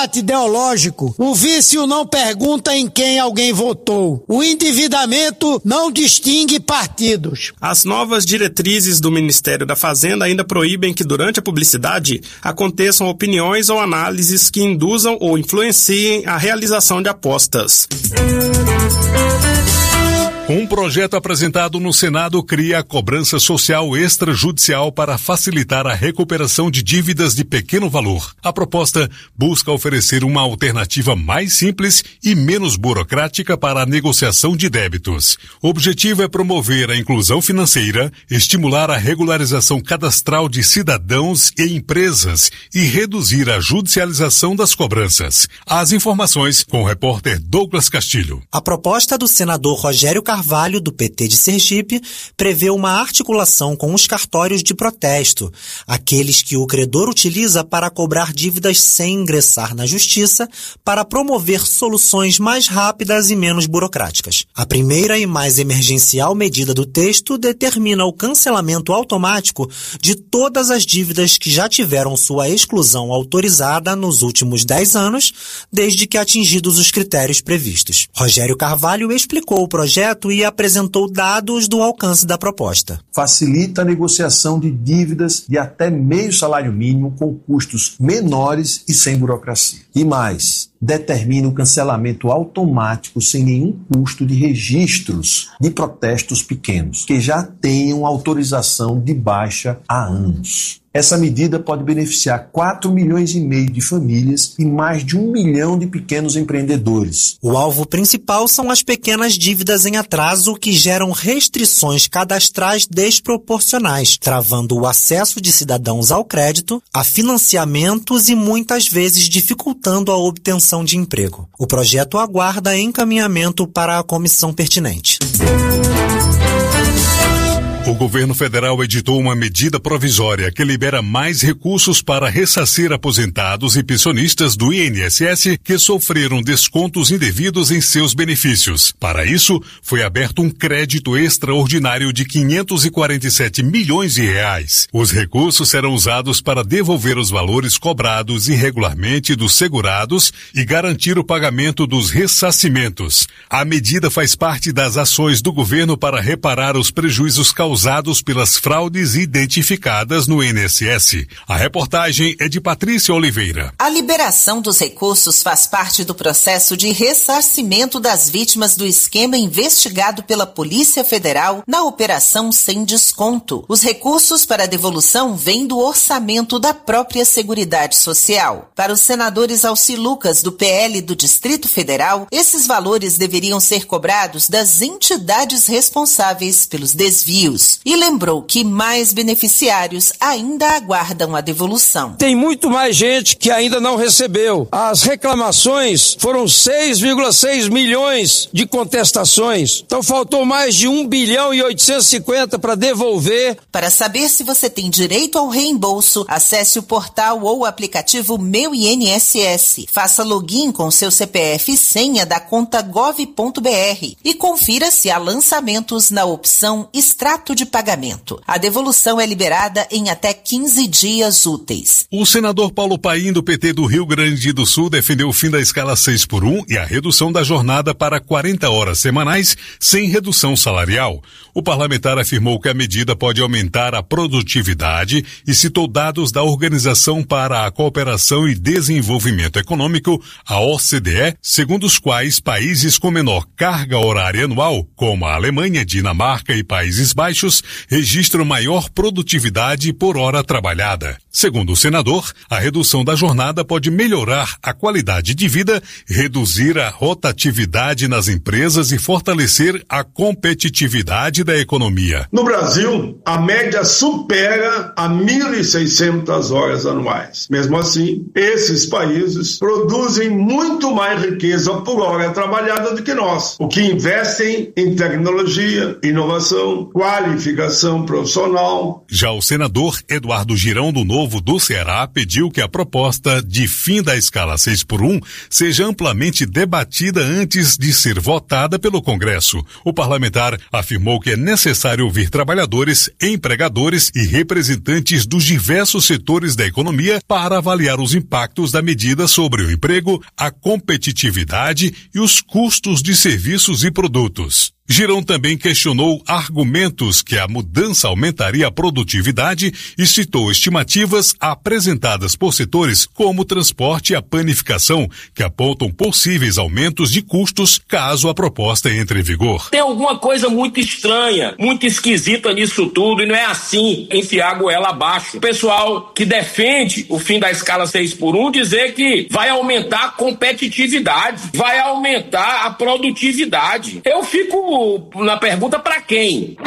debate ideológico. O vício não pergunta em quem alguém votou. O endividamento não distingue partidos. As novas diretrizes do Ministério da Fazenda ainda proíbem que durante a publicidade aconteçam opiniões ou análises que induzam ou influenciem a realização de apostas. Um projeto apresentado no Senado cria a cobrança social extrajudicial para facilitar a recuperação de dívidas de pequeno valor. A proposta busca oferecer uma alternativa mais simples e menos burocrática para a negociação de débitos. O objetivo é promover a inclusão financeira, estimular a regularização cadastral de cidadãos e empresas e reduzir a judicialização das cobranças. As informações com o repórter Douglas Castilho. A proposta do senador Rogério Carvalho, do PT de Sergipe, prevê uma articulação com os cartórios de protesto, aqueles que o credor utiliza para cobrar dívidas sem ingressar na justiça, para promover soluções mais rápidas e menos burocráticas. A primeira e mais emergencial medida do texto determina o cancelamento automático de todas as dívidas que já tiveram sua exclusão autorizada nos últimos 10 anos, desde que atingidos os critérios previstos. Rogério Carvalho explicou o projeto e apresentou dados do alcance da proposta. Facilita a negociação de dívidas de até meio salário mínimo com custos menores e sem burocracia. E mais, determina o cancelamento automático sem nenhum custo de registros de protestos pequenos, que já tenham autorização de baixa há anos. Essa medida pode beneficiar 4,5 milhões de famílias e mais de 1 milhão de pequenos empreendedores. O alvo principal são as pequenas dívidas em atraso que geram restrições cadastrais desproporcionais, travando o acesso de cidadãos ao crédito, a financiamentos e muitas vezes dificultando a obtenção de emprego. O projeto aguarda encaminhamento para a comissão pertinente. O governo federal editou uma medida provisória que libera mais recursos para ressarcir aposentados e pensionistas do INSS que sofreram descontos indevidos em seus benefícios. Para isso, foi aberto um crédito extraordinário de 547 milhões de reais. Os recursos serão usados para devolver os valores cobrados irregularmente dos segurados e garantir o pagamento dos ressarcimentos. A medida faz parte das ações do governo para reparar os prejuízos causados pelas fraudes identificadas no INSS. A reportagem é de Patrícia Oliveira. A liberação dos recursos faz parte do processo de ressarcimento das vítimas do esquema investigado pela Polícia Federal na Operação Sem Desconto. Os recursos para a devolução vêm do orçamento da própria Seguridade Social. Para os senadores Alci Lucas, do PL do Distrito Federal, esses valores deveriam ser cobrados das entidades responsáveis pelos desvios. E lembrou que mais beneficiários ainda aguardam a devolução. Tem muito mais gente que ainda não recebeu. As reclamações foram 6,6 milhões de contestações. Então faltou mais de 1 bilhão e 850 para devolver. Para saber se você tem direito ao reembolso, acesse o portal ou o aplicativo Meu INSS. Faça login com seu CPF e senha da conta gov.br e confira se há lançamentos na opção Extrato de pagamento. A devolução é liberada em até 15 dias úteis. O senador Paulo Paim, do PT do Rio Grande do Sul, defendeu o fim da escala 6x1 e a redução da jornada para 40 horas semanais sem redução salarial. O parlamentar afirmou que a medida pode aumentar a produtividade e citou dados da Organização para a Cooperação e Desenvolvimento Econômico, a OCDE, segundo os quais países com menor carga horária anual, como a Alemanha, Dinamarca e Países Baixos, registram maior produtividade por hora trabalhada. Segundo o senador, a redução da jornada pode melhorar a qualidade de vida, reduzir a rotatividade nas empresas e fortalecer a competitividade da economia. No Brasil, a média supera a 1.600 horas anuais. Mesmo assim, esses países produzem muito mais riqueza por hora trabalhada do que nós, o que investem em tecnologia, inovação, qualidade qualificação profissional. Já o senador Eduardo Girão, do Novo do Ceará, pediu que a proposta de fim da escala 6x1 seja amplamente debatida antes de ser votada pelo Congresso. O parlamentar afirmou que é necessário ouvir trabalhadores, empregadores e representantes dos diversos setores da economia para avaliar os impactos da medida sobre o emprego, a competitividade e os custos de serviços e produtos. Girão também questionou argumentos que a mudança aumentaria a produtividade e citou estimativas apresentadas por setores como o transporte e a panificação, que apontam possíveis aumentos de custos caso a proposta entre em vigor. Tem alguma coisa muito estranha, muito esquisita nisso tudo, e não é assim enfiar a goela abaixo. O pessoal que defende o fim da escala 6x1 dizer que vai aumentar a competitividade, vai aumentar a produtividade. Eu fico na pergunta para quem?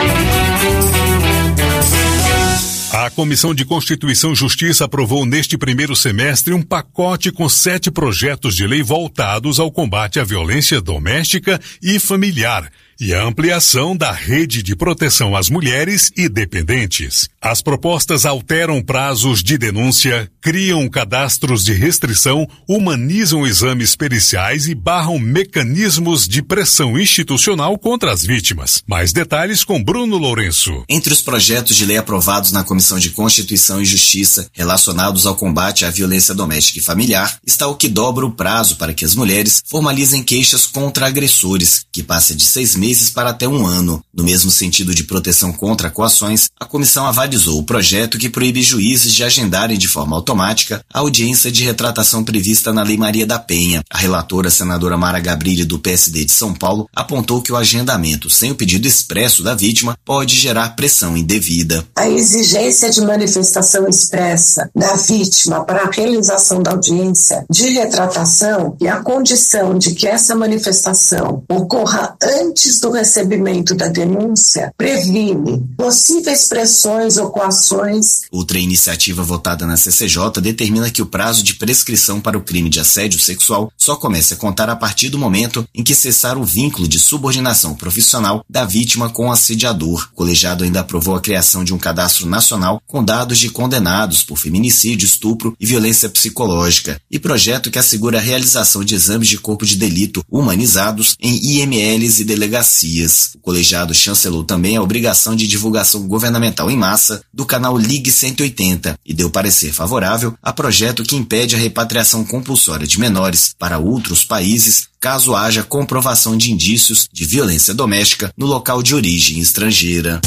A Comissão de Constituição e Justiça aprovou neste primeiro semestre um pacote com 7 projetos de lei voltados ao combate à violência doméstica e familiar e a ampliação da rede de proteção às mulheres e dependentes. As propostas alteram prazos de denúncia, criam cadastros de restrição, humanizam exames periciais e barram mecanismos de pressão institucional contra as vítimas. Mais detalhes com Bruno Lourenço. Entre os projetos de lei aprovados na Comissão de Constituição e Justiça relacionados ao combate à violência doméstica e familiar está o que dobra o prazo para que as mulheres formalizem queixas contra agressores, que passa de 6 meses para até 1 ano. No mesmo sentido de proteção contra coações, a comissão avalizou o projeto que proíbe juízes de agendarem de forma automática a audiência de retratação prevista na Lei Maria da Penha. A relatora, senadora Mara Gabrilli, do PSD de São Paulo, apontou que o agendamento sem o pedido expresso da vítima pode gerar pressão indevida. A exigência de manifestação expressa da vítima para a realização da audiência de retratação e a condição de que essa manifestação ocorra antes do recebimento da denúncia previne possíveis pressões ou coações. Outra iniciativa votada na CCJ determina que o prazo de prescrição para o crime de assédio sexual só comece a contar a partir do momento em que cessar o vínculo de subordinação profissional da vítima com o assediador. O colegiado ainda aprovou a criação de um cadastro nacional com dados de condenados por feminicídio, estupro e violência psicológica e projeto que assegura a realização de exames de corpo de delito humanizados em IMLs e delegacias. O colegiado chancelou também a obrigação de divulgação governamental em massa do canal Ligue 180 e deu parecer favorável a projeto que impede a repatriação compulsória de menores para outros países caso haja comprovação de indícios de violência doméstica no local de origem estrangeira.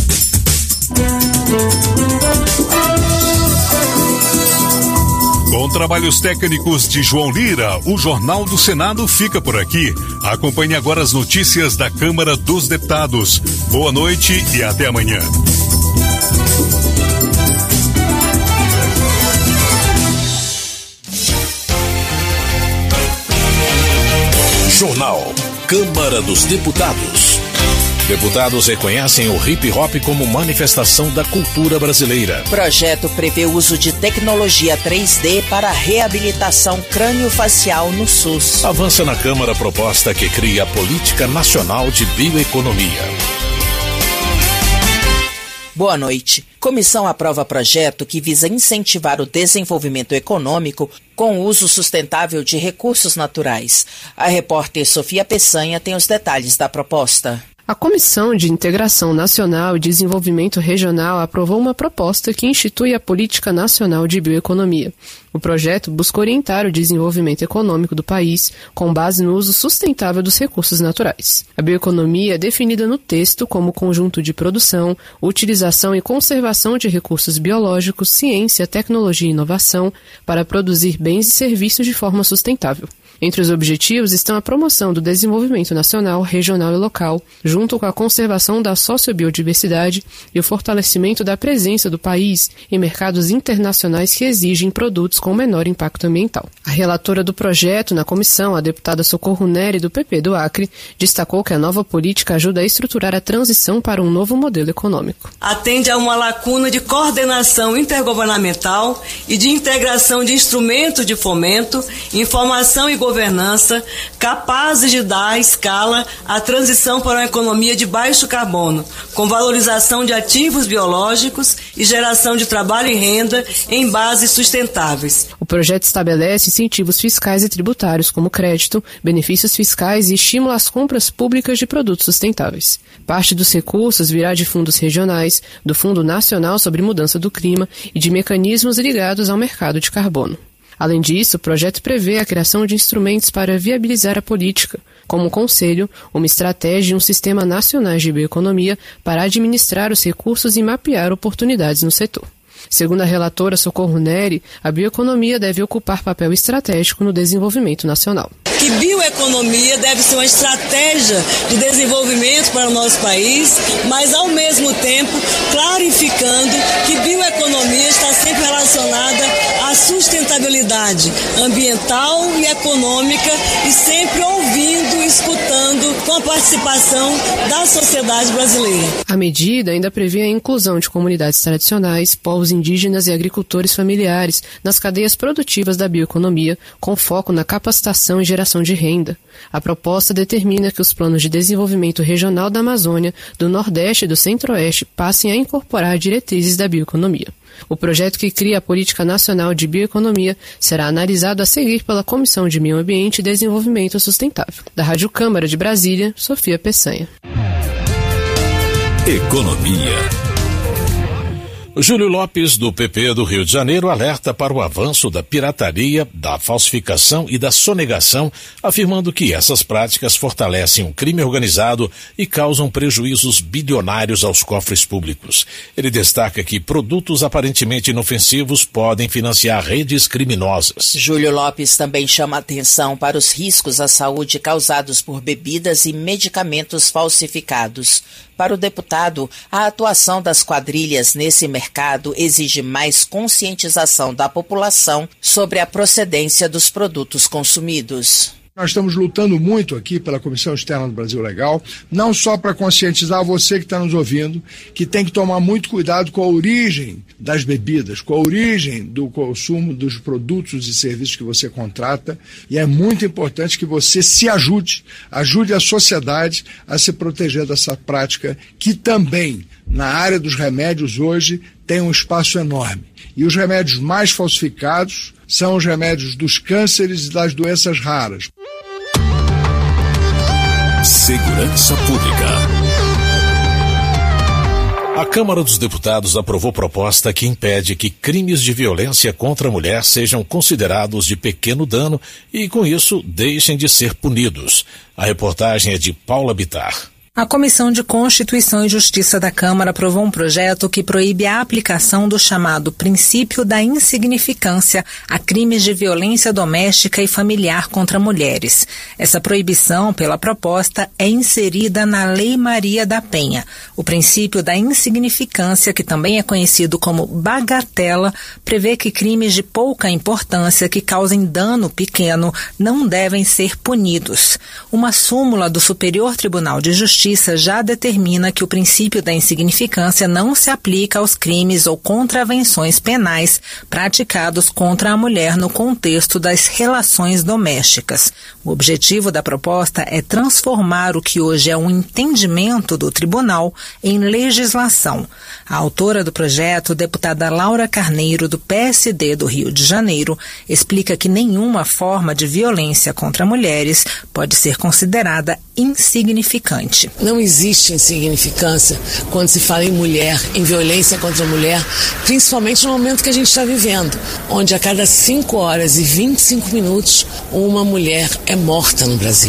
Com trabalhos técnicos de João Lira, o Jornal do Senado fica por aqui. Acompanhe agora as notícias da Câmara dos Deputados. Boa noite e até amanhã. Jornal Câmara dos Deputados. Deputados reconhecem o hip-hop como manifestação da cultura brasileira. Projeto prevê o uso de tecnologia 3D para reabilitação crânio-facial no SUS. Avança na Câmara a proposta que cria a Política Nacional de Bioeconomia. Boa noite. Comissão aprova projeto que visa incentivar o desenvolvimento econômico com o uso sustentável de recursos naturais. A repórter Sofia Peçanha tem os detalhes da proposta. A Comissão de Integração Nacional e Desenvolvimento Regional aprovou uma proposta que institui a Política Nacional de Bioeconomia. O projeto busca orientar o desenvolvimento econômico do país com base no uso sustentável dos recursos naturais. A bioeconomia é definida no texto como conjunto de produção, utilização e conservação de recursos biológicos, ciência, tecnologia e inovação para produzir bens e serviços de forma sustentável. Entre os objetivos estão a promoção do desenvolvimento nacional, regional e local, junto com a conservação da sociobiodiversidade e o fortalecimento da presença do país em mercados internacionais que exigem produtos com menor impacto ambiental. A relatora do projeto na comissão, a deputada Socorro Neri, do PP do Acre, destacou que a nova política ajuda a estruturar a transição para um novo modelo econômico. Atende a uma lacuna de coordenação intergovernamental e de integração de instrumentos de fomento, informação e governança capazes de dar escala à transição para uma economia de baixo carbono, com valorização de ativos biológicos e geração de trabalho e renda em bases sustentáveis. O projeto estabelece incentivos fiscais e tributários, como crédito, benefícios fiscais e estímulo às compras públicas de produtos sustentáveis. Parte dos recursos virá de fundos regionais, do Fundo Nacional sobre Mudança do Clima e de mecanismos ligados ao mercado de carbono. Além disso, o projeto prevê a criação de instrumentos para viabilizar a política, como um conselho, uma estratégia e um sistema nacional de bioeconomia para administrar os recursos e mapear oportunidades no setor. Segundo a relatora Socorro Neri, a bioeconomia deve ocupar papel estratégico no desenvolvimento nacional. Que bioeconomia deve ser uma estratégia de desenvolvimento para o nosso país, mas ao mesmo tempo clarificando que bioeconomia está sempre relacionada à sustentabilidade ambiental e econômica e sempre ouvindo e escutando com a participação da sociedade brasileira. A medida ainda prevê a inclusão de comunidades tradicionais, povos indígenas e agricultores familiares nas cadeias produtivas da bioeconomia, com foco na capacitação e geração de renda. A proposta determina que os planos de desenvolvimento regional da Amazônia, do Nordeste e do Centro-Oeste passem a incorporar diretrizes da bioeconomia. O projeto que cria a Política Nacional de Bioeconomia será analisado a seguir pela Comissão de Meio Ambiente e Desenvolvimento Sustentável. Da Rádio Câmara de Brasília, Sofia Peçanha. Economia. Júlio Lopes, do PP do Rio de Janeiro, alerta para o avanço da pirataria, da falsificação e da sonegação, afirmando que essas práticas fortalecem o crime organizado e causam prejuízos bilionários aos cofres públicos. Ele destaca que produtos aparentemente inofensivos podem financiar redes criminosas. Júlio Lopes também chama atenção para os riscos à saúde causados por bebidas e medicamentos falsificados. Para o deputado, a atuação das quadrilhas nesse mercado exige mais conscientização da população sobre a procedência dos produtos consumidos. Nós estamos lutando muito aqui pela Comissão Externa do Brasil Legal, não só para conscientizar você que está nos ouvindo, que tem que tomar muito cuidado com a origem das bebidas, com a origem do consumo dos produtos e serviços que você contrata, e é muito importante que você se ajude a sociedade a se proteger dessa prática que também, na área dos remédios hoje, tem um espaço enorme. E os remédios mais falsificados são os remédios dos cânceres e das doenças raras. Segurança Pública. A Câmara dos Deputados aprovou proposta que impede que crimes de violência contra a mulher sejam considerados de pequeno dano e, com isso, deixem de ser punidos. A reportagem é de Paula Bittar. A Comissão de Constituição e Justiça da Câmara aprovou um projeto que proíbe a aplicação do chamado princípio da insignificância a crimes de violência doméstica e familiar contra mulheres. Essa proibição, pela proposta, é inserida na Lei Maria da Penha. O princípio da insignificância, que também é conhecido como bagatela, prevê que crimes de pouca importância que causem dano pequeno não devem ser punidos. Uma súmula do Superior Tribunal de Justiça já determina que o princípio da insignificância não se aplica aos crimes ou contravenções penais praticados contra a mulher no contexto das relações domésticas. O objetivo da proposta é transformar o que hoje é um entendimento do tribunal em legislação. A autora do projeto, deputada Laura Carneiro, do PSD do Rio de Janeiro, explica que nenhuma forma de violência contra mulheres pode ser considerada insignificante. Não existe insignificância quando se fala em mulher, em violência contra a mulher, principalmente no momento que a gente está vivendo, onde a cada 5 horas e 25 minutos uma mulher é morta no Brasil.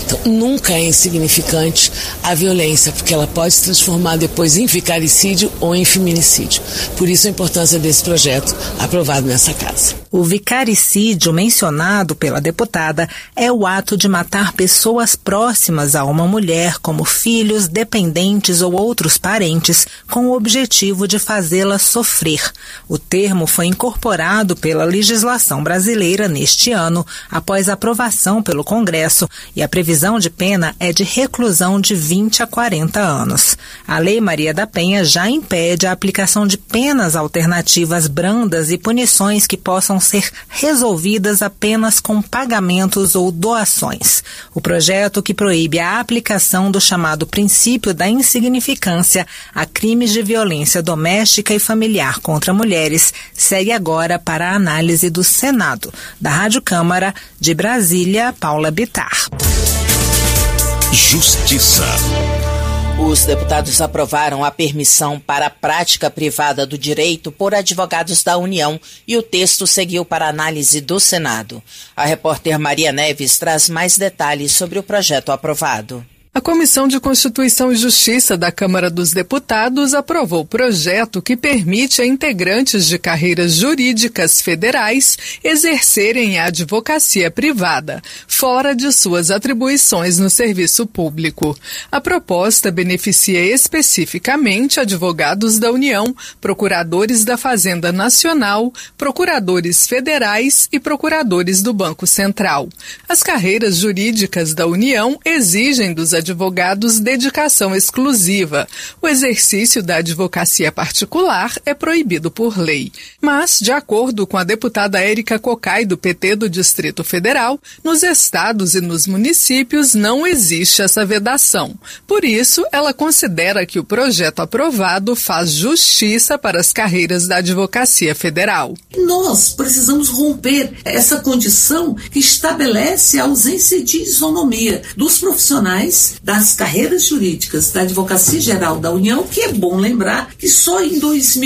Então, nunca é insignificante a violência, porque ela pode se transformar depois em vicaricídio ou em feminicídio. Por isso a importância desse projeto aprovado nessa casa. O vicaricídio mencionado pela deputada é o ato de matar pessoas próximas a uma mulher, como filhos, dependentes ou outros parentes, com o objetivo de fazê-la sofrer. O termo foi incorporado pela legislação brasileira neste ano, após aprovação pelo Congresso, e a previsão de pena é de reclusão de 20 a 40 anos. A Lei Maria da Penha já impede a aplicação de penas alternativas brandas e punições que possam ser resolvidas apenas com pagamentos ou doações. O projeto, que proíbe a aplicação do chamado princípio da insignificância a crimes de violência doméstica e familiar contra mulheres, segue agora para a análise do Senado. Da Rádio Câmara, de Brasília, Paula Bittar. Justiça. Os deputados aprovaram a permissão para a prática privada do direito por advogados da União e o texto seguiu para a análise do Senado. A repórter Maria Neves traz mais detalhes sobre o projeto aprovado. A Comissão de Constituição e Justiça da Câmara dos Deputados aprovou o projeto que permite a integrantes de carreiras jurídicas federais exercerem a advocacia privada, fora de suas atribuições no serviço público. A proposta beneficia especificamente advogados da União, procuradores da Fazenda Nacional, procuradores federais e procuradores do Banco Central. As carreiras jurídicas da União exigem dos advogados dedicação exclusiva. O exercício da advocacia particular é proibido por lei. Mas, de acordo com a deputada Érica Cocai, do PT do Distrito Federal, nos estados e nos municípios não existe essa vedação. Por isso, ela considera que o projeto aprovado faz justiça para as carreiras da advocacia federal. Nós precisamos romper essa condição que estabelece a ausência de isonomia dos profissionais das carreiras jurídicas da Advocacia Geral da União, que é bom lembrar que só em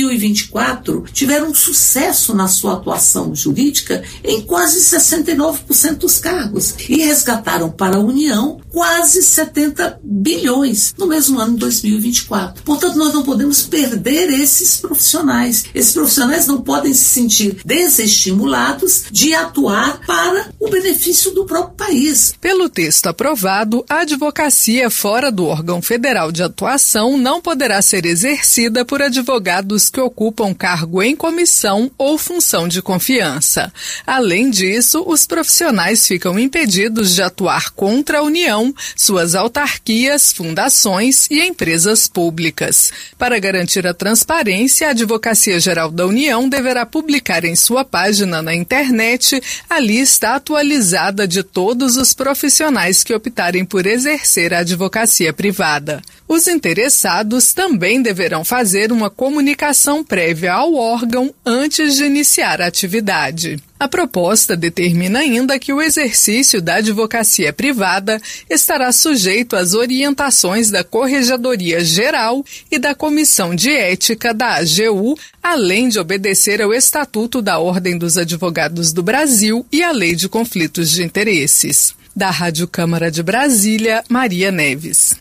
2024 tiveram sucesso na sua atuação jurídica em quase 69% dos cargos e resgataram para a União quase 70 bilhões no mesmo ano de 2024. Portanto, nós não podemos perder esses profissionais. Esses profissionais não podem se sentir desestimulados de atuar para o benefício do próprio país. Pelo texto aprovado, a advocacia fora do órgão federal de atuação não poderá ser exercida por advogados que ocupam cargo em comissão ou função de confiança. Além disso, os profissionais ficam impedidos de atuar contra a União, suas autarquias, fundações e empresas públicas. Para garantir a transparência, a Advocacia Geral da União deverá publicar em sua página na internet a lista atualizada de todos os profissionais que optarem por exercer a advocacia privada. Os interessados também deverão fazer uma comunicação prévia ao órgão antes de iniciar a atividade. A proposta determina ainda que o exercício da advocacia privada estará sujeito às orientações da Corregedoria Geral e da Comissão de Ética da AGU, além de obedecer ao Estatuto da Ordem dos Advogados do Brasil e à Lei de Conflitos de Interesses. Da Rádio Câmara de Brasília, Maria Neves.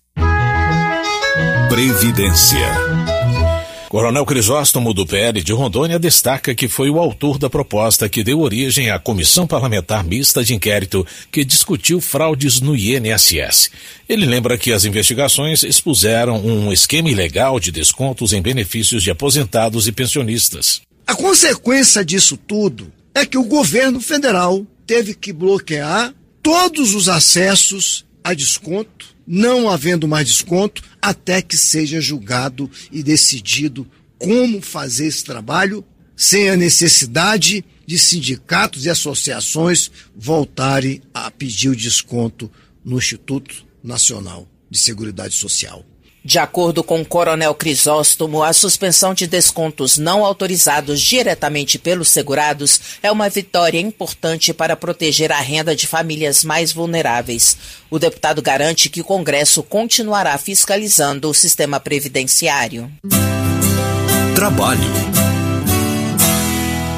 Previdência. Coronel Crisóstomo, do PL de Rondônia, destaca que foi o autor da proposta que deu origem à Comissão Parlamentar Mista de Inquérito que discutiu fraudes no INSS. Ele lembra que as investigações expuseram um esquema ilegal de descontos em benefícios de aposentados e pensionistas. A consequência disso tudo é que o governo federal teve que bloquear todos os acessos a desconto, não havendo mais desconto, até que seja julgado e decidido como fazer esse trabalho, sem a necessidade de sindicatos e associações voltarem a pedir o desconto no Instituto Nacional de Seguridade Social. De acordo com o Coronel Crisóstomo, a suspensão de descontos não autorizados diretamente pelos segurados é uma vitória importante para proteger a renda de famílias mais vulneráveis. O deputado garante que o Congresso continuará fiscalizando o sistema previdenciário. Trabalho.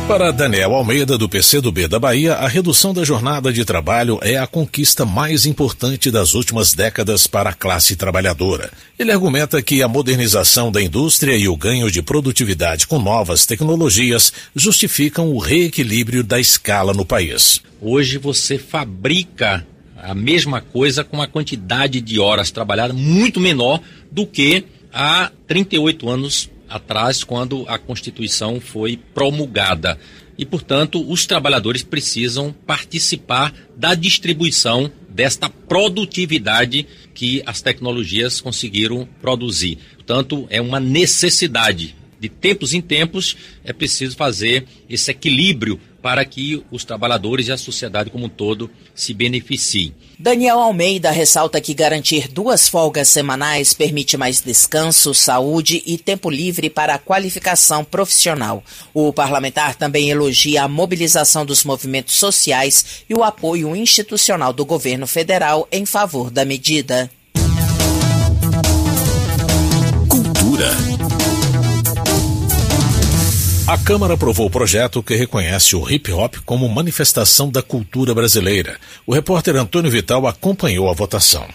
Para Daniel Almeida, do PCdoB da Bahia, a redução da jornada de trabalho é a conquista mais importante das últimas décadas para a classe trabalhadora. Ele argumenta que a modernização da indústria e o ganho de produtividade com novas tecnologias justificam o reequilíbrio da escala no país. Hoje você fabrica a mesma coisa com uma quantidade de horas trabalhadas muito menor do que há 38 anos atrás, quando a Constituição foi promulgada. E, portanto, os trabalhadores precisam participar da distribuição desta produtividade que as tecnologias conseguiram produzir. Portanto, é uma necessidade. De tempos em tempos, é preciso fazer esse equilíbrio para que os trabalhadores e a sociedade como um todo se beneficiem. Daniel Almeida ressalta que garantir 2 folgas semanais permite mais descanso, saúde e tempo livre para a qualificação profissional. O parlamentar também elogia a mobilização dos movimentos sociais e o apoio institucional do governo federal em favor da medida. Cultura. A Câmara aprovou o projeto que reconhece o hip-hop como manifestação da cultura brasileira. O repórter Antônio Vital acompanhou a votação.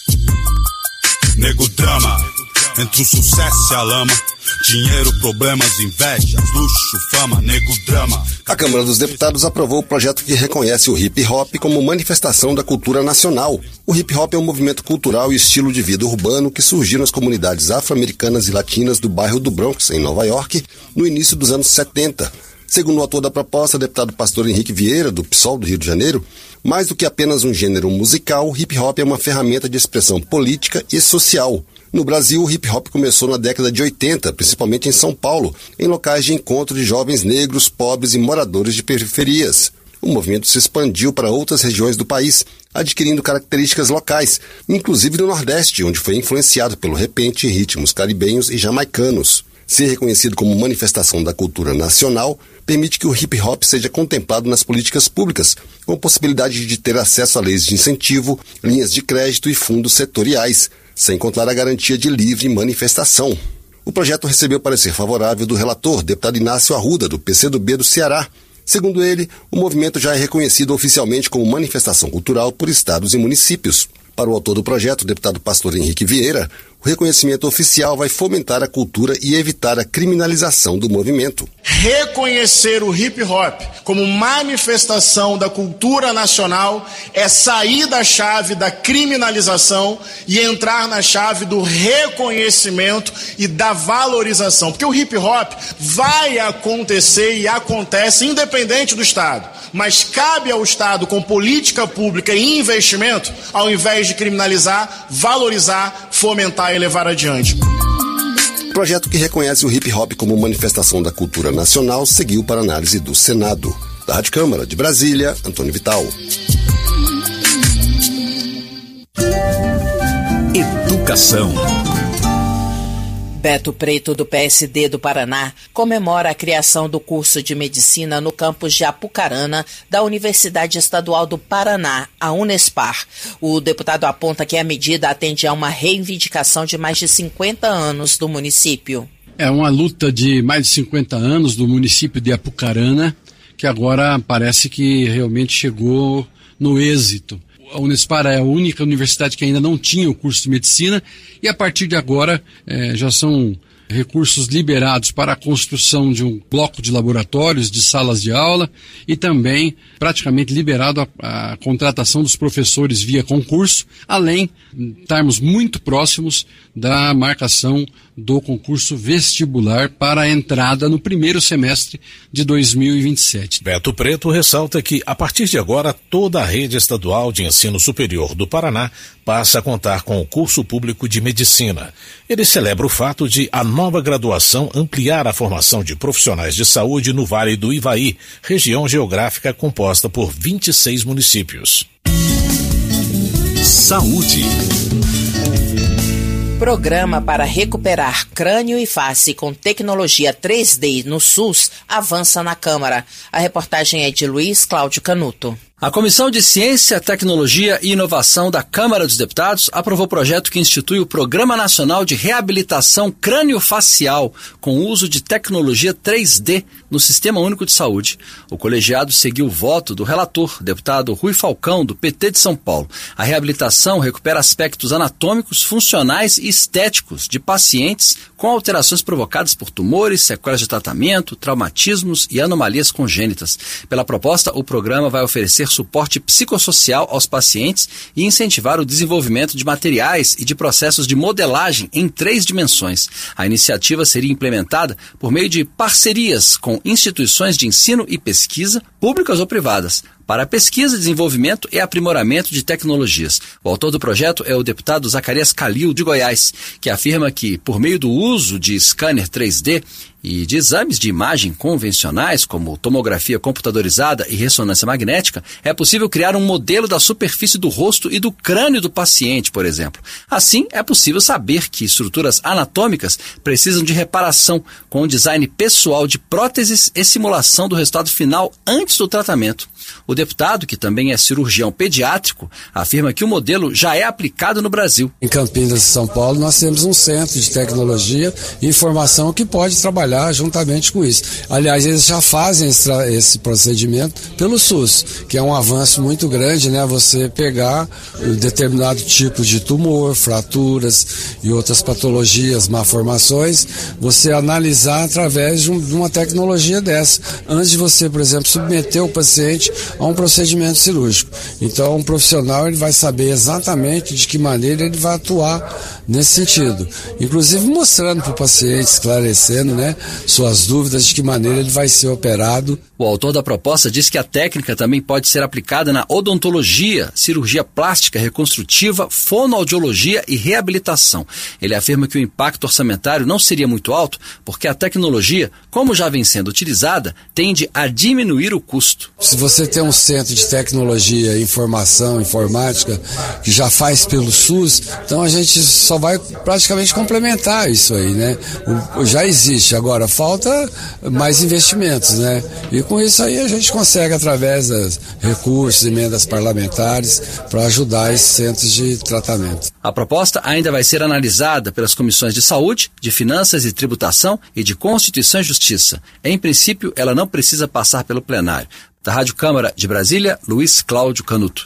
Nego drama, entre o sucesso e a lama. Dinheiro, problemas, invejas, luxo, fama, nego drama. A Câmara dos Deputados aprovou o projeto que reconhece o hip-hop como manifestação da cultura nacional. O hip-hop é um movimento cultural e estilo de vida urbano que surgiu nas comunidades afro-americanas e latinas do bairro do Bronx, em Nova York, no início dos anos 70. Segundo o autor da proposta, deputado Pastor Henrique Vieira, do PSOL do Rio de Janeiro, mais do que apenas um gênero musical, o hip-hop é uma ferramenta de expressão política e social. No Brasil, o hip-hop começou na década de 80, principalmente em São Paulo, em locais de encontro de jovens negros, pobres e moradores de periferias. O movimento se expandiu para outras regiões do país, adquirindo características locais, inclusive no Nordeste, onde foi influenciado pelo repente ritmos caribenhos e jamaicanos. Ser reconhecido como manifestação da cultura nacional permite que o hip-hop seja contemplado nas políticas públicas, com possibilidade de ter acesso a leis de incentivo, linhas de crédito e fundos setoriais, sem contar a garantia de livre manifestação. O projeto recebeu parecer favorável do relator, deputado Inácio Arruda, do PCdoB do Ceará. Segundo ele, o movimento já é reconhecido oficialmente como manifestação cultural por estados e municípios. Para o autor do projeto, o deputado Pastor Henrique Vieira, o reconhecimento oficial vai fomentar a cultura e evitar a criminalização do movimento. Reconhecer o hip-hop como manifestação da cultura nacional é sair da chave da criminalização e entrar na chave do reconhecimento e da valorização. Porque o hip-hop vai acontecer e acontece independente do Estado. Mas cabe ao Estado, com política pública e investimento, ao invés de criminalizar, valorizar, fomentar e levar adiante. O projeto que reconhece o hip-hop como manifestação da cultura nacional seguiu para análise do Senado. Da Rádio Câmara de Brasília, Antônio Vital. Educação. Beto Preto, do PSD do Paraná, comemora a criação do curso de medicina no campus de Apucarana da Universidade Estadual do Paraná, a Unespar. O deputado aponta que a medida atende a uma reivindicação de mais de 50 anos do município. É uma luta de mais de 50 anos do município de Apucarana, que agora parece que realmente chegou no êxito. A Unespar é a única universidade que ainda não tinha o curso de medicina e a partir de agora já são recursos liberados para a construção de um bloco de laboratórios, de salas de aula e também praticamente liberado a contratação dos professores via concurso, além de estarmos muito próximos da marcação do concurso vestibular para a entrada no primeiro semestre de 2027. Beto Preto ressalta que, a partir de agora, toda a rede estadual de ensino superior do Paraná passa a contar com o curso público de medicina. Ele celebra o fato de a nova graduação ampliar a formação de profissionais de saúde no Vale do Ivaí, região geográfica composta por 26 municípios. Saúde. Programa para recuperar crânio e face com tecnologia 3D no SUS avança na Câmara. A reportagem é de Luiz Cláudio Canuto. A Comissão de Ciência, Tecnologia e Inovação da Câmara dos Deputados aprovou o projeto que institui o Programa Nacional de Reabilitação Crâniofacial com o uso de tecnologia 3D no Sistema Único de Saúde. O colegiado seguiu o voto do relator, deputado Rui Falcão, do PT de São Paulo. A reabilitação recupera aspectos anatômicos, funcionais e estéticos de pacientes com alterações provocadas por tumores, sequelas de tratamento, traumatismos e anomalias congênitas. Pela proposta, o programa vai oferecer suporte psicossocial aos pacientes e incentivar o desenvolvimento de materiais e de processos de modelagem em 3 dimensões. A iniciativa seria implementada por meio de parcerias com instituições de ensino e pesquisa, públicas ou privadas, para pesquisa, desenvolvimento e aprimoramento de tecnologias. O autor do projeto é o deputado Zacarias Calil, de Goiás, que afirma que, por meio do uso de scanner 3D e de exames de imagem convencionais, como tomografia computadorizada e ressonância magnética, é possível criar um modelo da superfície do rosto e do crânio do paciente, por exemplo. Assim, é possível saber que estruturas anatômicas precisam de reparação, com o design pessoal de próteses e simulação do resultado final antes do tratamento. O deputado, que também é cirurgião pediátrico, afirma que o modelo já é aplicado no Brasil. Em Campinas e São Paulo, nós temos um centro de tecnologia e informação que pode trabalhar juntamente com isso. Aliás, eles já fazem esse procedimento pelo SUS, que é um avanço muito grande, né? Você pegar um determinado tipo de tumor, fraturas e outras patologias, malformações, você analisar através de uma tecnologia dessa, antes de você, por exemplo, submeter o paciente a um procedimento cirúrgico. Então, um profissional ele vai saber exatamente de que maneira ele vai atuar nesse sentido, inclusive mostrando para o paciente, esclarecendo, né, suas dúvidas de que maneira ele vai ser operado. O autor da proposta diz que a técnica também pode ser aplicada na odontologia, cirurgia plástica, reconstrutiva, fonoaudiologia e reabilitação. Ele afirma que o impacto orçamentário não seria muito alto, porque a tecnologia, como já vem sendo utilizada, tende a diminuir o custo. Se você tem um centro de tecnologia, informação, informática, que já faz pelo SUS, então a gente só vai praticamente complementar isso aí, né? Já existe, agora falta mais investimentos, né? E com isso aí a gente consegue, através dos recursos, emendas parlamentares, para ajudar esses centros de tratamento. A proposta ainda vai ser analisada pelas comissões de Saúde, de Finanças e Tributação e de Constituição e Justiça. Em princípio, ela não precisa passar pelo plenário. Da Rádio Câmara de Brasília, Luiz Cláudio Canuto.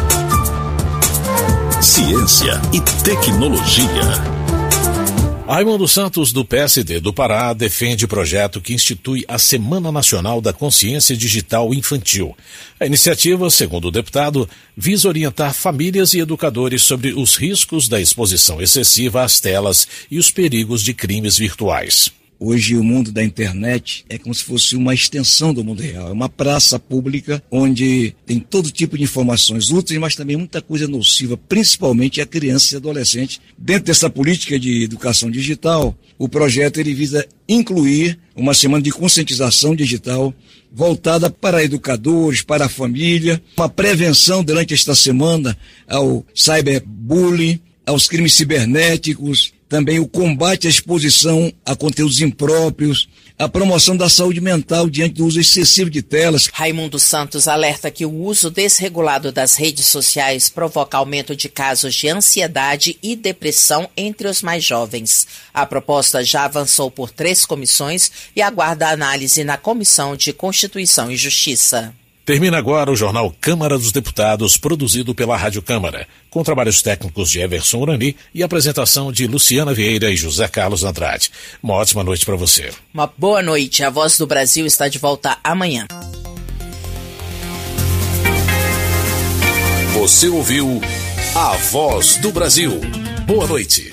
Ciência e tecnologia. Raimundo Santos, do PSD do Pará, defende o projeto que institui a Semana Nacional da Consciência Digital Infantil. A iniciativa, segundo o deputado, visa orientar famílias e educadores sobre os riscos da exposição excessiva às telas e os perigos de crimes virtuais. Hoje o mundo da internet é como se fosse uma extensão do mundo real. É uma praça pública onde tem todo tipo de informações úteis, mas também muita coisa nociva, principalmente a criança e adolescente. Dentro dessa política de educação digital, o projeto ele visa incluir uma semana de conscientização digital voltada para educadores, para a família, uma prevenção durante esta semana ao cyberbullying, aos crimes cibernéticos, também o combate à exposição a conteúdos impróprios, a promoção da saúde mental diante do uso excessivo de telas. Raimundo Santos alerta que o uso desregulado das redes sociais provoca aumento de casos de ansiedade e depressão entre os mais jovens. A proposta já avançou por 3 comissões e aguarda análise na Comissão de Constituição e Justiça. Termina agora o jornal Câmara dos Deputados, produzido pela Rádio Câmara, com trabalhos técnicos de Everson Urani e apresentação de Luciana Vieira e José Carlos Andrade. Uma ótima noite para você. Uma boa noite. A Voz do Brasil está de volta amanhã. Você ouviu A Voz do Brasil. Boa noite.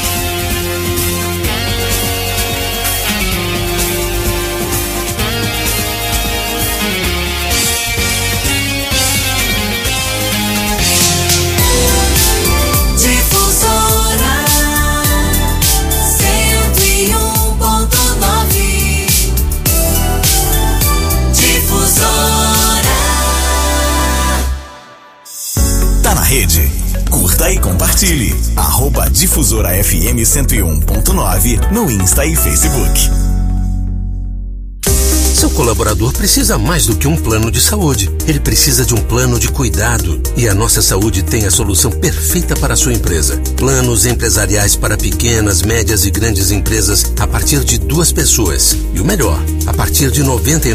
Tá na rede? Curta e compartilhe. @Difusora FM 101.9 no Insta e Facebook. colaborador precisa mais do que um plano de saúde. Ele precisa de um plano de cuidado. E a Nossa Saúde tem a solução perfeita para a sua empresa. Planos empresariais para pequenas, médias e grandes empresas a partir de 2 pessoas. E o melhor, a partir de R$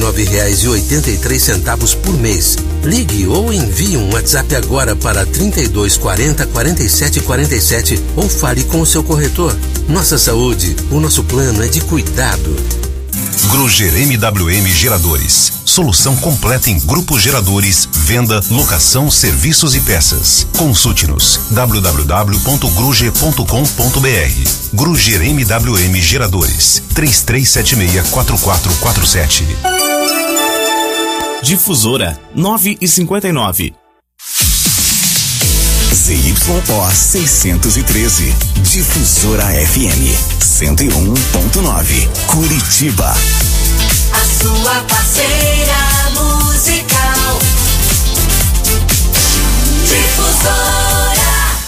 99,83 por mês. Ligue ou envie um WhatsApp agora para 32 40 47 47 ou fale com o seu corretor. Nossa Saúde, o nosso plano é de cuidado. Gruger MWM Geradores. Solução completa em grupos geradores, venda, locação, serviços e peças. Consulte-nos www.gruger.com.br. Gruger MWM Geradores. 3376-4447. Difusora 9:59. ZYO 613. Difusora FM 101.9. Curitiba. A sua parceira musical. Difusora.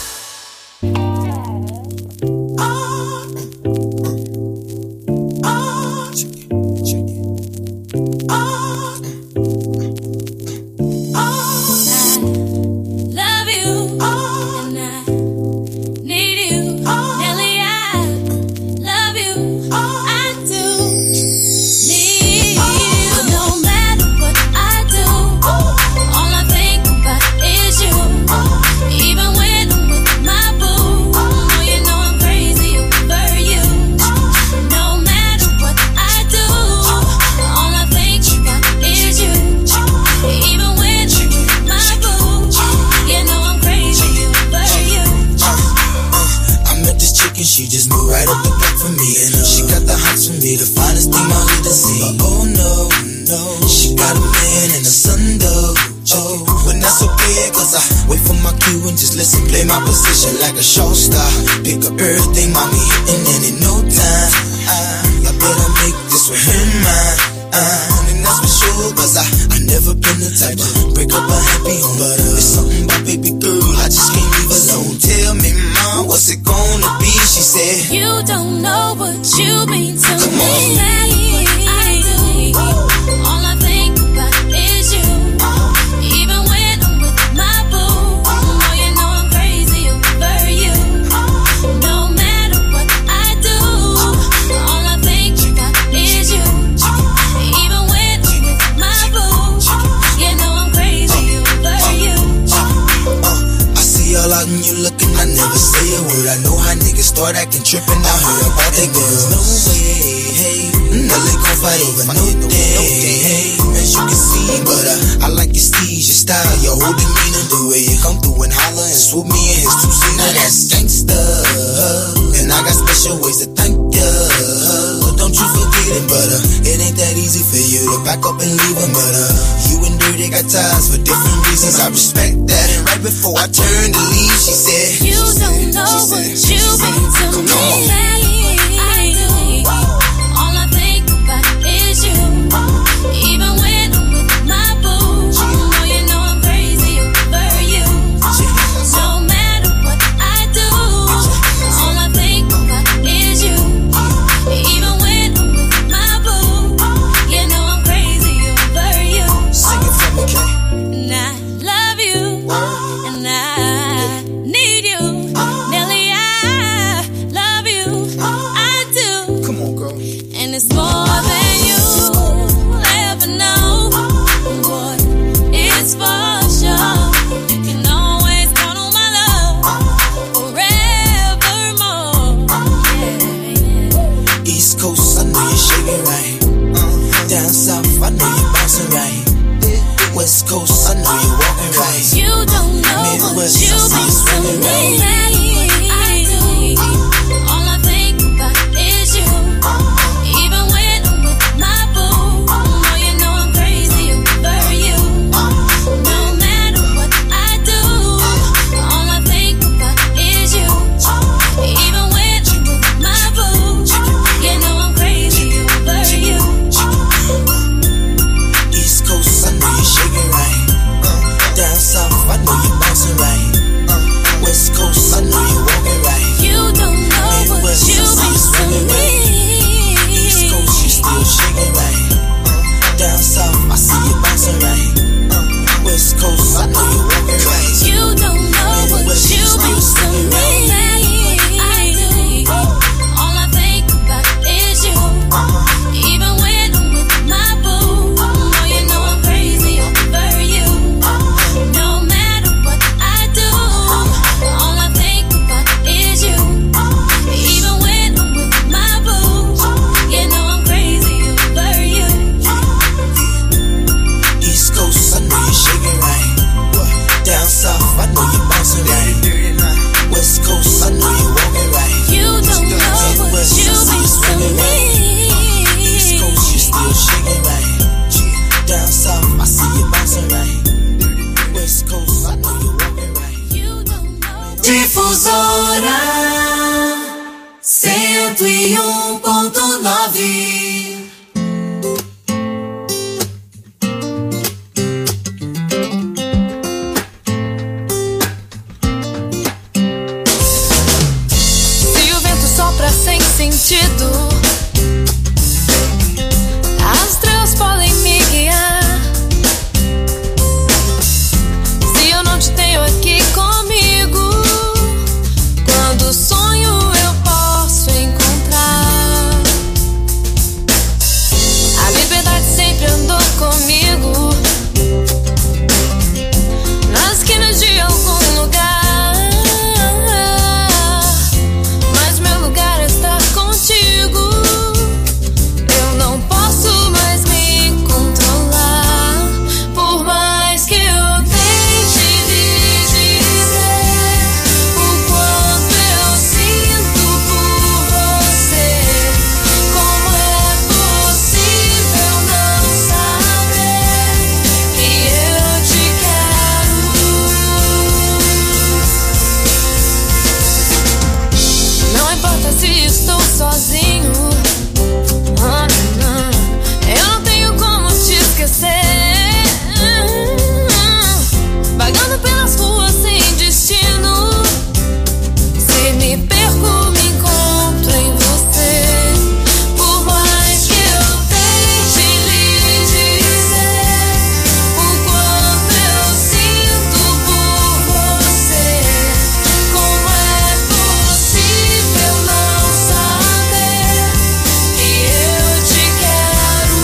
She just moved right up the block for me, and she got the hots for me, the finest thing I'll ever see. Oh no, no, she got a man and a son though. Oh, but that's okay, cause I wait for my cue and just listen, play my position like a show star. Pick up everything, mommy hitting, and in no time, I better make this with him mine. And that's for sure, cause I never been the type to break up a happy home. But it's something about baby girl, I just can't leave alone. Tell me, mom, what's it gonna be? She said, you don't know what you mean to come me. On. All I think about is you. Even when I'm with my boo, oh, you know I'm crazy over you. No matter what I do, all I think about is you. Even when I'm with my boo, you know I'm crazy over you. I see all out and you looking, I never say a word. I know how niggas start acting trippin'. I heard about that girls. No way, hey, no they gon' fight over no day, hey, as you can see. But I like your steez, your style, your whole demeanor, the way you come through and holler and swoop me in his two-seater. Now that's gangsta, and I got special ways to thank ya. But don't you forget it, but it ain't that easy for you to back up and leave him. But you and Dirty got ties for different reasons. I respect that. And right before I turned to leave, she said, you don't know what you mean to me. All I think about is you. Even when I'm with my boo, oh, you know I'm crazy over you. No matter what I do, all I think about is you. Even when I'm with my boo, you know I'm crazy over you. Sing it for me, Kay. And I love you, and I need you. Nelly, I love you, I do. Come on, girl. And it's more than you ever know. Boy, it's for sure. You can always count on my love forevermore. Yeah. East Coast, I know you're shaking right. Down south, I know you're bouncing right. West Coast, I know you're walking right. You don't know Midwest, what you I see you swinging mean to right. me. I do. All I think about is you. Even when I'm with my boo, oh, you know I'm crazy over you. No matter what I do, all I think about is you. Even when I'm with my boo, you know I'm crazy over you. East Coast, I know you're shaking right. Down south, I know you're bouncing right. Difusora 101.9. Se o vento sopra sem sentido, as estrelas podem me guiar. Se eu não te tenho aqui comigo, quando sonho eu posso encontrar. A liberdade sempre andou comigo, nas esquinas de algum lugar. Mas meu lugar é estar contigo. Eu não posso mais me controlar, por mais que eu tente lhe dizer o quanto eu sinto por você. Como é possível não saber que eu te quero? Não importa se estou sozinho, eu não tenho como te esquecer. Vagando pelas ruas sem destino, se me perco, me encontro em você. Por mais que eu tente lhe dizer o quanto eu sinto por você. Como é possível não saber que eu te quero?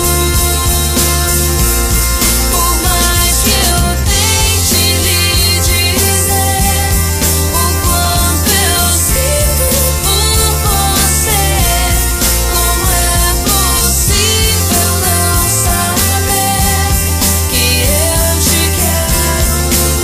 Por mais que eu tente lhe dizer o quanto eu sinto por você. Como é possível não saber que eu te quero?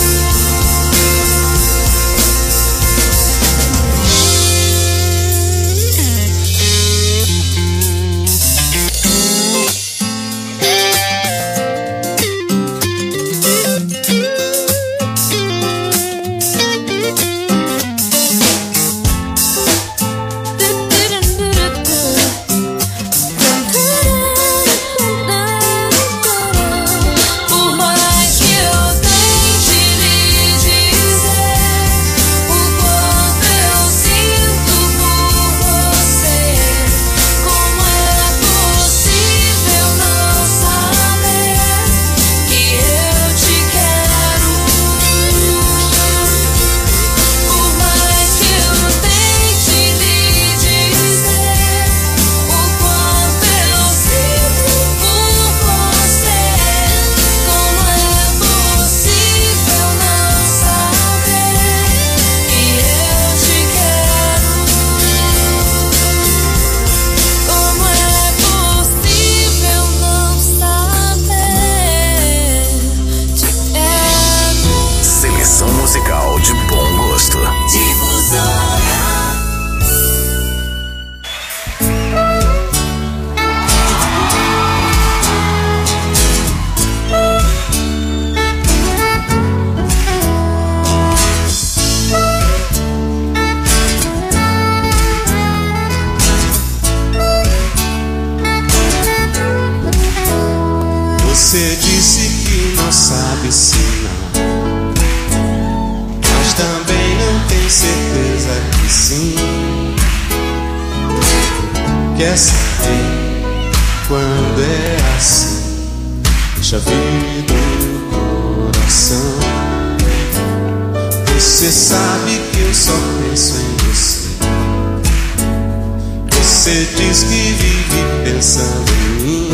Por mais que eu tente lhe dizer o quanto eu sinto por você. Como é possível não saber que eu te quero? Por mais que eu tente lhe dizer o quanto eu sinto por você. Como é possível não saber que eu te quero? Como é possível não saber? Te quero. Seleção musical de bom gosto. Difusora. Você disse que não sabe se não, mas também não tem certeza que sim. Quer saber quando é assim? Deixa vir do coração. Você sabe que eu só penso em você. Você diz que vive pensando em mim.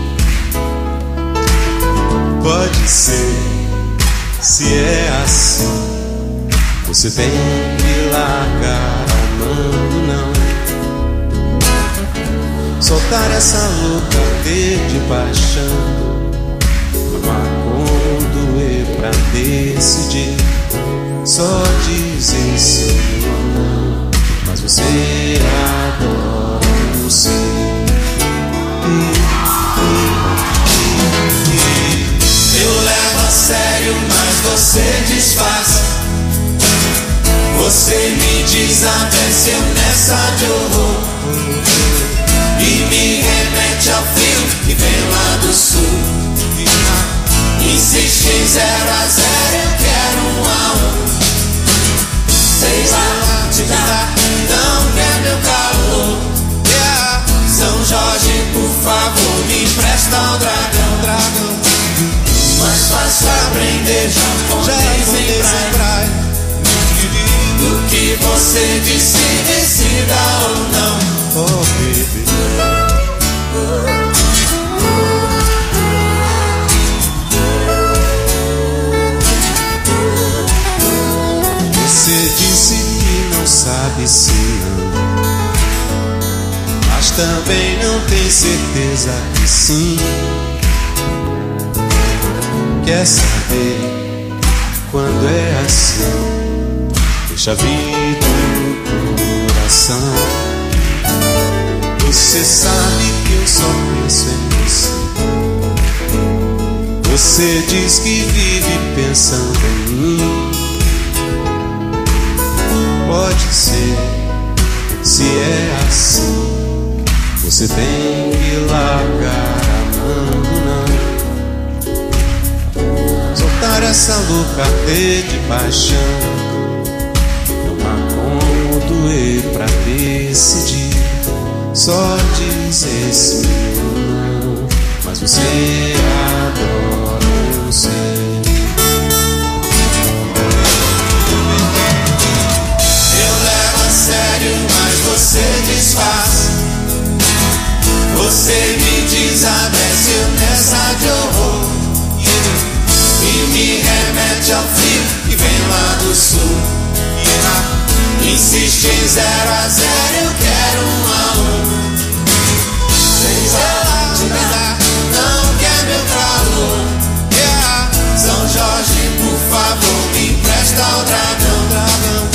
Pode ser, se é assim, você tem que largar a mão, não. Soltar essa louca de paixão, amar quando doer pra decidir. Só dizer sim ou não, mas você adora o sim. Eu levo a sério, mas você disfarça. Desapareceu nessa de horror e me remete ao frio que vem lá do sul. Insiste em 0 a 0, eu quero 1 a 1. Sei lá, te dá, não quer meu calor. São Jorge, por favor, me empresta o dragão. Mais fácil aprender japonês em praia do que você decida ou não. Oh, baby. Você disse que não sabe se não, mas também não tem certeza que sim. Quer saber quando é assim? Deixa vir no coração. Você sabe que eu só penso em você. Você diz que vive pensando em mim. Pode ser, se é assim, você tem que largar a mão, não. Soltar essa louca rede de paixão. Doer pra decidir, só dizer sim ou não, mas você adora você. Eu levo a sério, mas você desfaz. Você me desabece nessa de horror e me remete ao frio que vem lá do sul. Insiste em 0 a 0, eu quero 1 a 1. Sei lá, te dá, não quer meu calor. São Jorge, por favor, me empresta o dragão.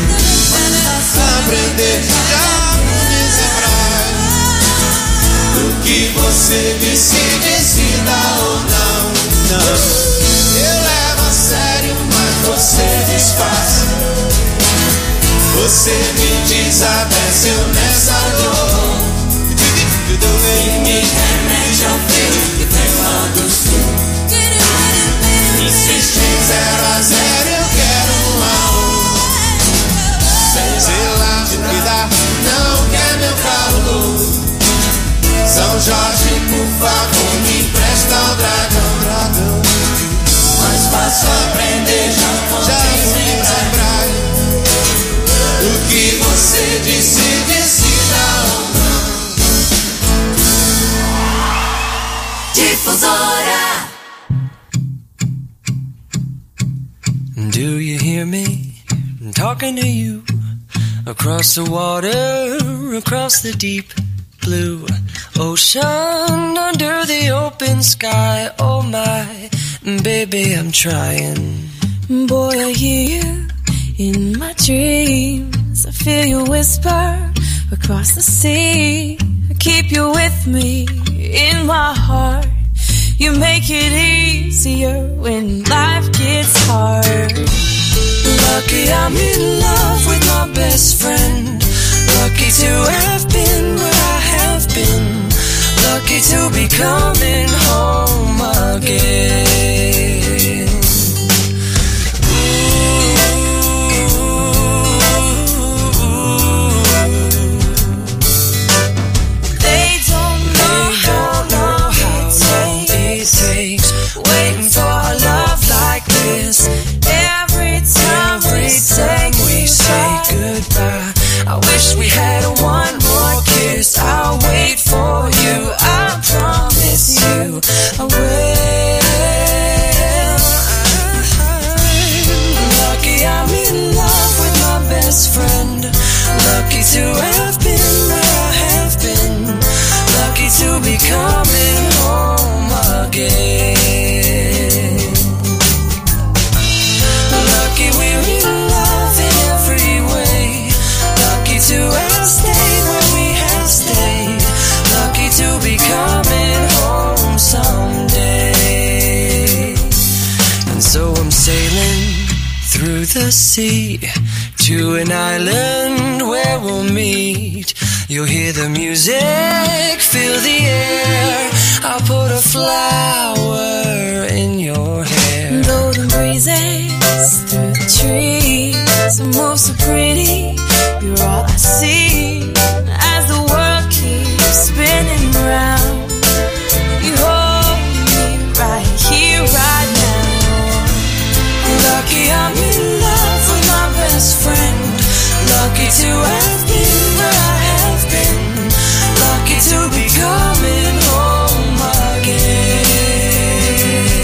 Aprender japonês em praia do que você decida ou não. Eu levo a sério, mas você desfaz. Você me desabece nessa dor e me remete ao frio que vem lá do sul. Insiste em 0 a 0, eu quero 1 a 1. Sei lá, me dá, não quer meu calor. São Jorge, por favor, me empresta o dragão. Mais fácil aprender japonês em praia. O que você decida ou não. Difusora. Do you hear me? I'm talking to you. Across the water, across the deep blue ocean, under the open sky. Oh my, baby, I'm trying. Boy, I hear you in my dreams. I feel you whisper across the sea. I keep you with me in my heart. You make it easier when life gets hard. Lucky I'm in love with my best friend. Lucky to have been where I have been. Lucky to be coming home again. They don't know how long it takes waiting for a love like this. Every time we say goodbye, I wish we had one more kiss. I'll wait for you, I promise you I will. the sea to an island where we'll meet. You'll hear the music, feel the air. I'll put a flower in your hair. Golden breezes through the trees move so pretty. You're all I see as the world keeps spinning round. You hold me right here, right now. Lucky I'm in love with my best friend. Lucky to have been where I have been. Lucky to be coming home again.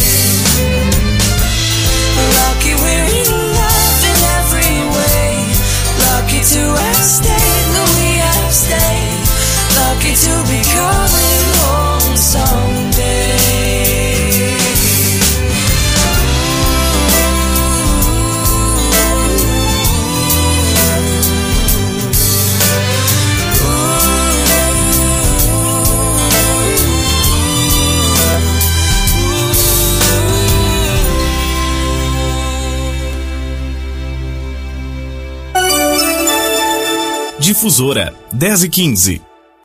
Lucky we're in love in every way. Lucky to have stayed when we have stayed. Lucky to be coming home someday. Difusora 10:15.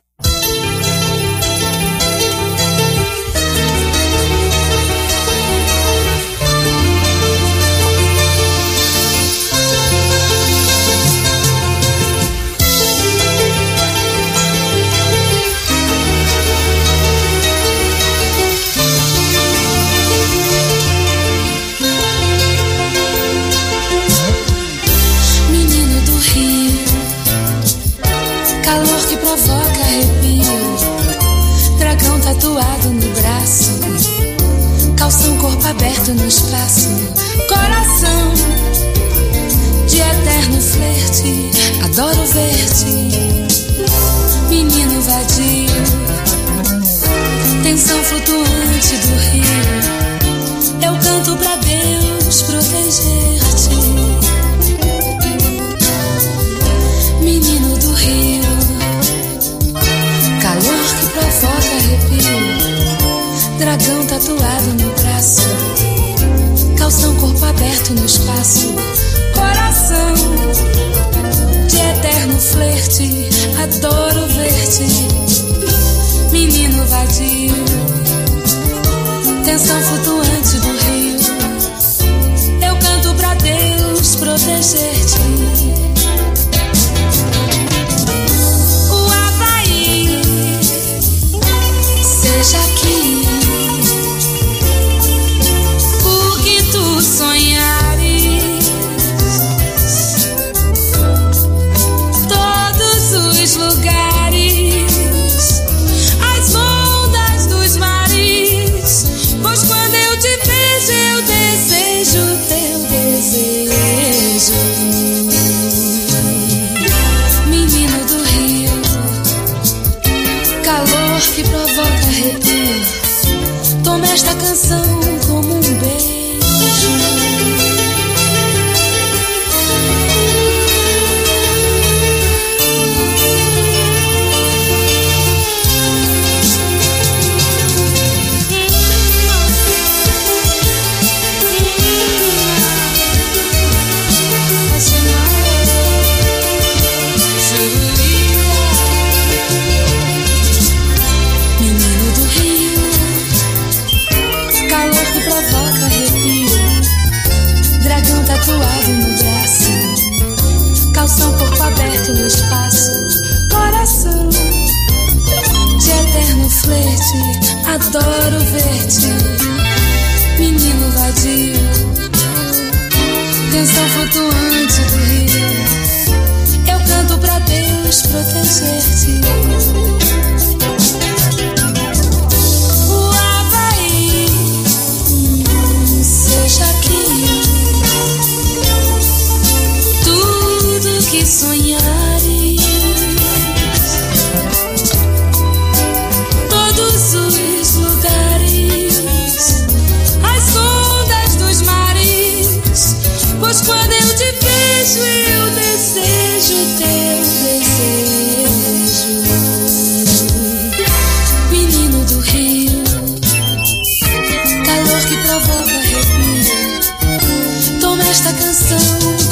Menino do Rio, calor que provoca arrepio, dragão tatuado no braço, calção corpo aberto no espaço, coração de eterno flerte, adoro ver-te, menino vadio, tensão flutuante do rio, eu canto pra Deus proteger-te. Menino do Rio, calor que provoca arrepio, dragão tatuado no braço, calção corpo aberto no espaço, coração de eterno flerte, adoro ver-te, menino vadio, tensão flutuante do rio, eu canto pra Deus proteger-te. Seja aqui o que tu sonhares, todos os lugares, as ondas dos mares, pois quando eu te vejo eu desejo teu desejo. Menino do Rio, calor que provoca arrepio, toma esta canção como um beijo. Menino do Rio, calor que provoca arrepio, dragão tatuado no braço, calção corpo aberto no espaço, coração de eterno flerte, adoro ver-te, menino vadio, tensão flutuante do rio, eu canto pra Deus proteger-te. Seja aqui tudo que sonhares, todos os lugares, as ondas dos mares, pois quando eu te vejo eu desejo teu desejo. Menino do Rio, calor que provoca arrepio, toma esta canção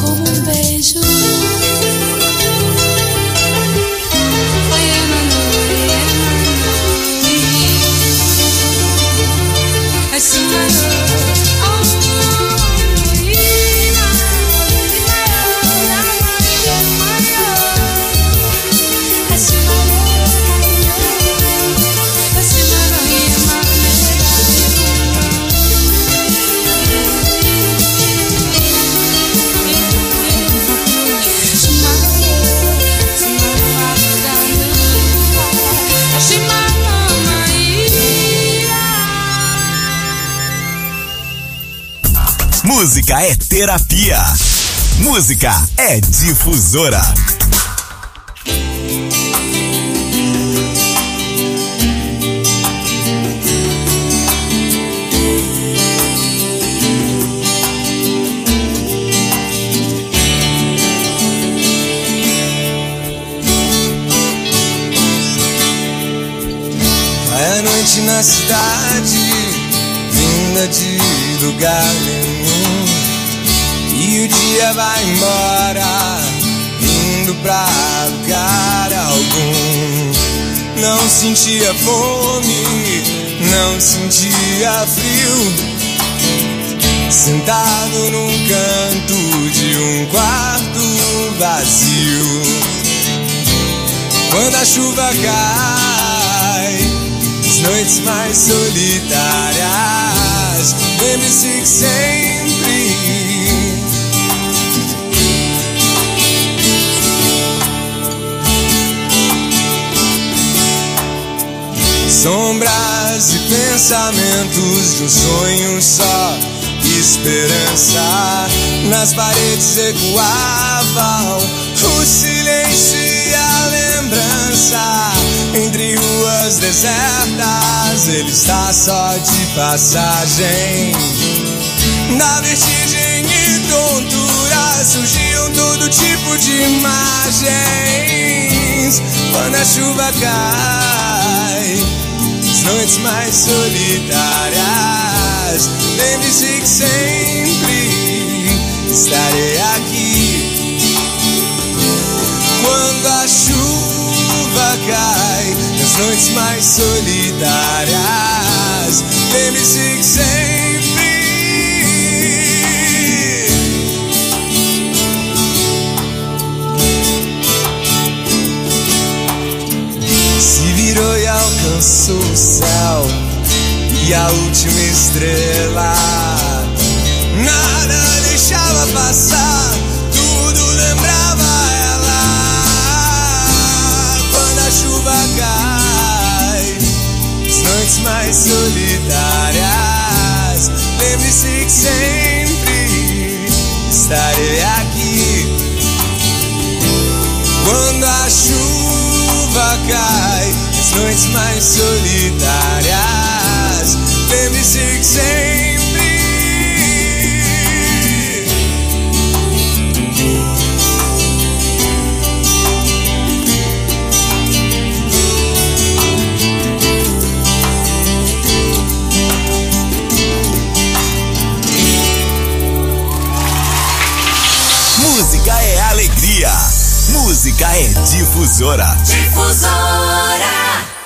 Música é terapia. Música é Difusora. É noite na cidade, vinda de lugar nenhum, e o dia vai embora, indo pra lugar algum. Não sentia fome, não sentia frio, sentado num canto de um quarto vazio. Quando a chuva cai, as noites mais solitárias, lembre-se que sempre sombras e pensamentos de um sonho só, esperança. Nas paredes ecoavam o silêncio e a lembrança. Entre ruas desertas, ele está só de passagem. Na vertigem e tontura surgiam todo tipo de imagens. Quando a chuva cai, as noites mais solitárias, lembre-se que sempre estarei aqui. Quando a chuva cai, nas noites mais solitárias, lembre-se que sempre se virou e alcançou o céu e a última estrela. Nada deixava passar, tudo lembrava ela. Quando a chuva cai, as noites mais solitárias, lembre-se que sempre estarei aqui. Quando a chuva cai, as noites mais solitárias, lembre-se que sempre Música é alegria. Música é Difusora. Difusora.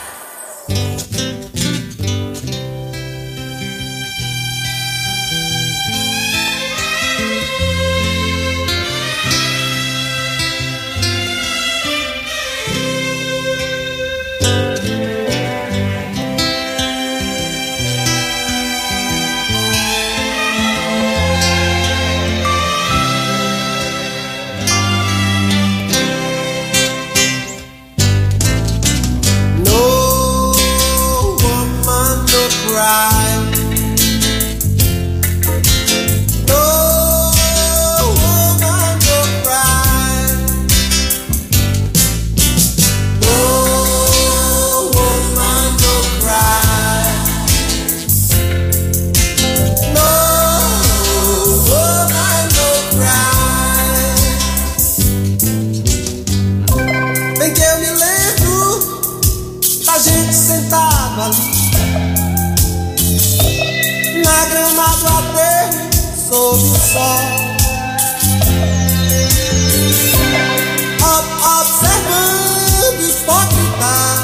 observando hipócritas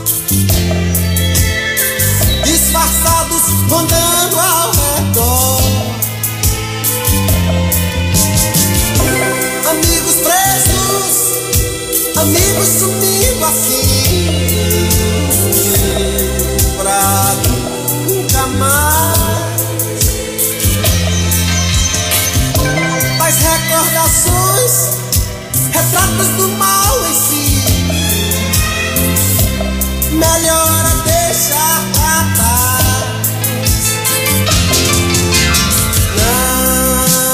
disfarçados rondando ao redor. Amigos presos, amigos sumindo assim pra nunca mais. Tais recordações, retratos do mal em si, melhor é deixar pra trás. Não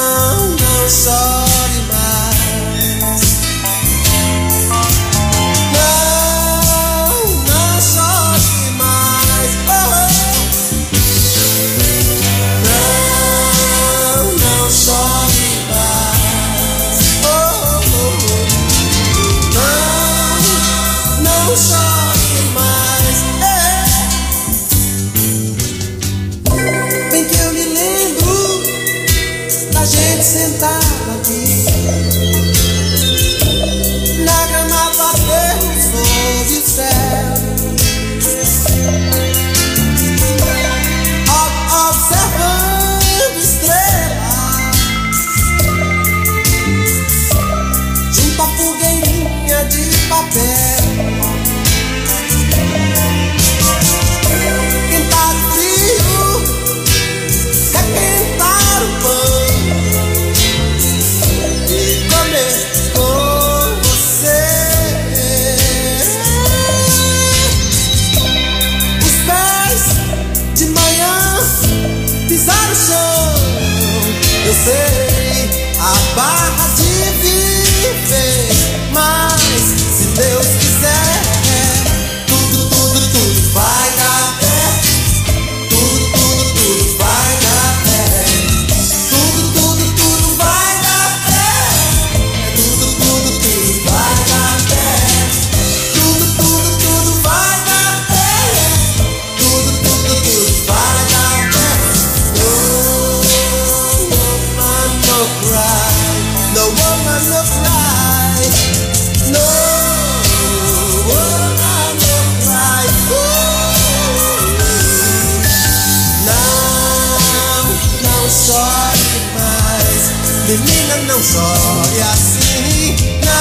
Não chore assim,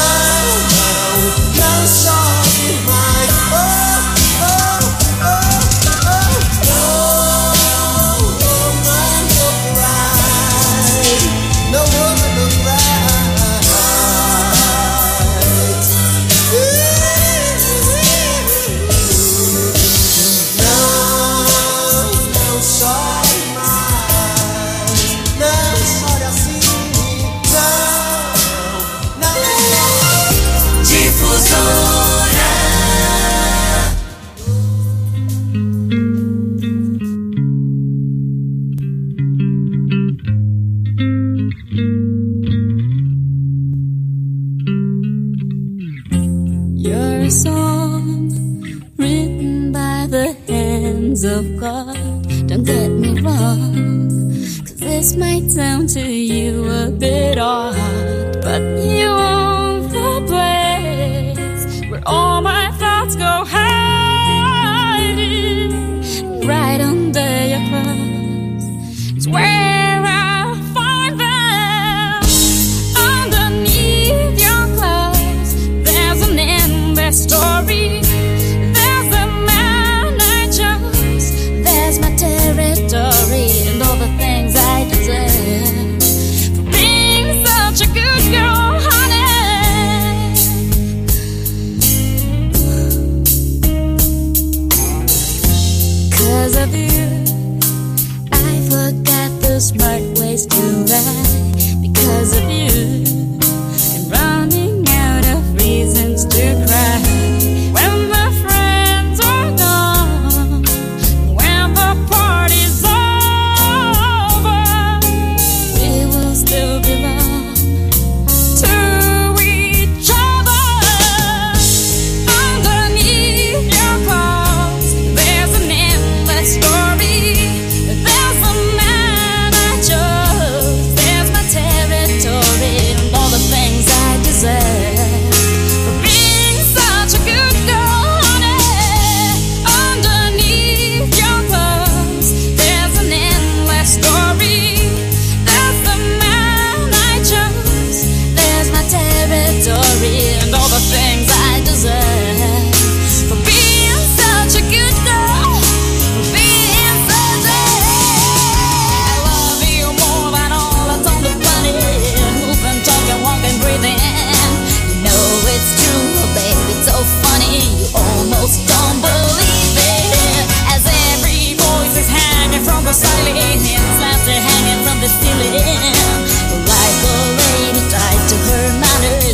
não chore mais. No woman no cry. Não chore mais. Não chore assim. You're a song written by the hands of God. Don't get me wrong, 'cause this might sound to you a bit odd, but